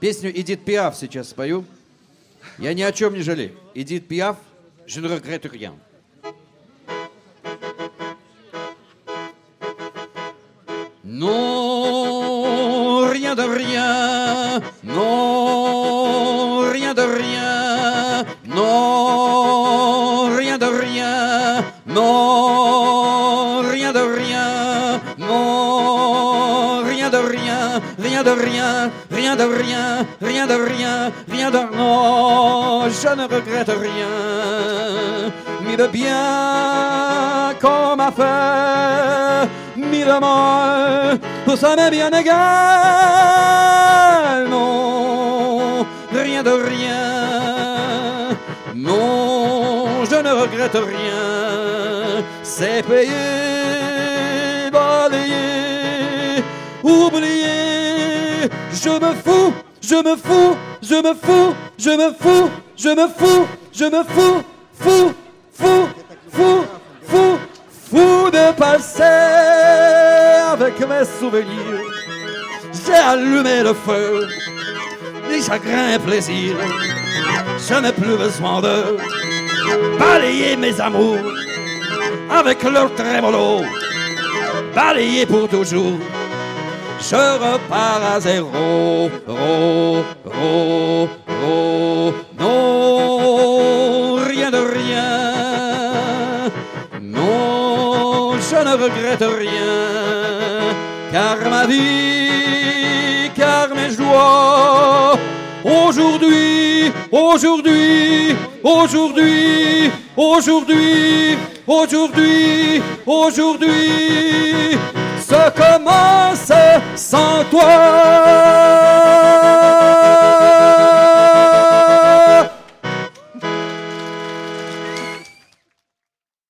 Песню Эдит Пиаф сейчас спою. Я ни о чем не жалею. Эдит Пиаф, je ne regrette rien. Non, rien de rien. Non, rien de rien. Non, rien de rien. Non, rien de rien. Non, rien de rien. Rien de rien. Rien de rien. Rien de rien. Rien de... Non, je ne regrette rien. Mille bien qu'on m'a fait, mille mal, ça m'est bien égal. Non, rien de rien. Non, je ne regrette rien. C'est payé, balayé, oublié. Je me fous, je me fous, je me fous, je me fous, je me fous, je me fous, fou, fou, fou, fou, fou de passer avec mes souvenirs. J'ai allumé le feu, les chagrins et plaisirs. Je n'ai plus besoin de balayer mes amours avec leur trémolo, balayer pour toujours. Je repars à zéro, ro, ro, ro. Non, rien de rien. Non, je ne regrette rien. Car ma vie, car mes joies, aujourd'hui, aujourd'hui, aujourd'hui, aujourd'hui, aujourd'hui, aujourd'hui, ça commence sans toi.